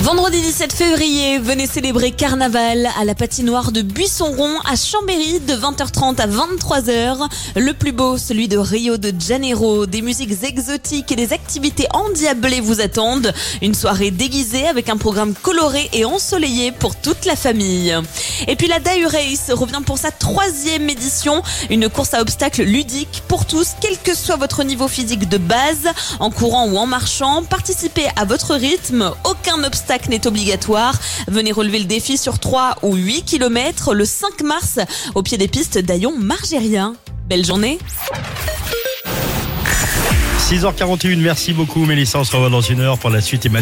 Vendredi 17 février, venez célébrer Carnaval à la patinoire de Buisson-Rond à Chambéry de 20h30 à 23h. Le plus beau, celui de Rio de Janeiro. Des musiques exotiques et des activités endiablées vous attendent. Une soirée déguisée avec un programme coloré et ensoleillé pour toute la famille. Et puis la Day Race revient pour sa 3e édition. Une course à obstacles ludique pour tous, quel que soit votre niveau physique de base, en courant ou en marchant. Participez à votre rythme, aucun obstacle n'est obligatoire. Venez relever le défi sur 3 ou 8 km le 5 mars au pied des pistes d'Aillon-Margérien. Belle journée. 6h41, merci beaucoup Mélissa, on se revoit dans une heure pour la suite.